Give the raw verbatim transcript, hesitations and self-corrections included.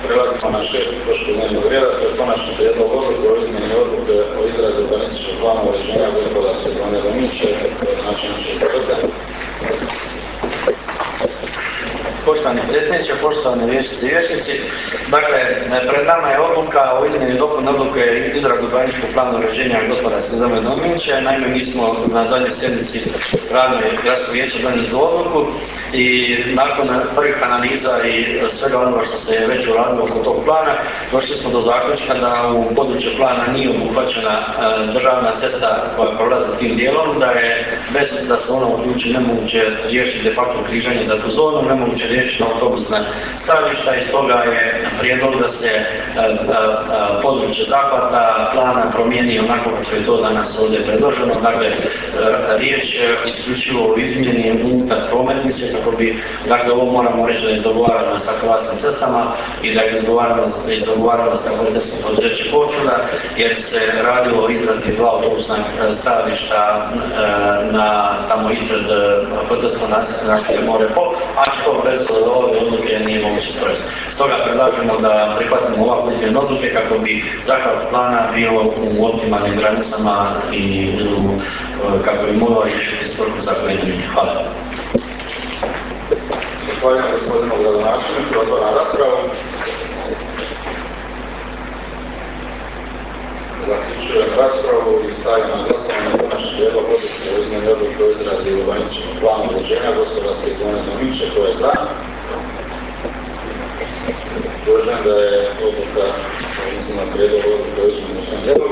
Prelazimo na šestu točku dnevnog reda, to je konačni prijedlog odluke o izmjeni odluke o izradi urbanističkog plana uređenja gospodarske zone Dominče, znači naše tvrde. Poštovani predsjedniče, poštovani vijećnici i vijećnici, dakle, pred nama je odluka o izmjeni dopune odluke izradu urbanističkog plana uređenja gospodarske zone Dominče. Naime, mi smo na zadnjoj sjednici radnog gradskog vijeća donijeli tu odluku i nakon prvih analiza i svega onoga što se je već uradilo oko tog plana, došli smo do zaključka da u području plana nije obuhvaćena državna cesta koja prolazi tim dijelom, da je bez da se ona uključi nemoguće riješiti de facto križanje za tu zonu, nemoguće riješiti autobusna stavišta i stoga je prijedlog da se a, a, područje zahvata plana promijeni onako kako je to danas ovdje predloženo. Dakle, a, riječ isključivo o izmjeni unutar prometnice, kako bi, dakle, ovo moramo reći da je izdogovarano sa Hrvatskim cestama i da je izdogovarano, izdogovarano sa voditeljskim poduzećem Korčula, jer se radilo o izradi dva autobusna stavišta na tamo ispred hotelskog naselja More Pol, a što bez ove odluke nije moguće sprovesti. Stoga predlažemo da prihvatimo ovakvu izmjenu odluke kako bi zahvat plana bio u optimalnim granicama i kako bi mogao riješiti svrhu za koju je. Hvala. Zahvaljujem gospodinu gradonačelniku, otvaram raspravu. Zaključujem raspravu i stavljam na glasovanje konačni prijedlog odluke o izmjeni odluke o izradi urbanističkog plana uređenja gospodarske zone Dominče. Tko je za? Utvrđujem da je odluka, odnosno prijedlog odluke o izmjeni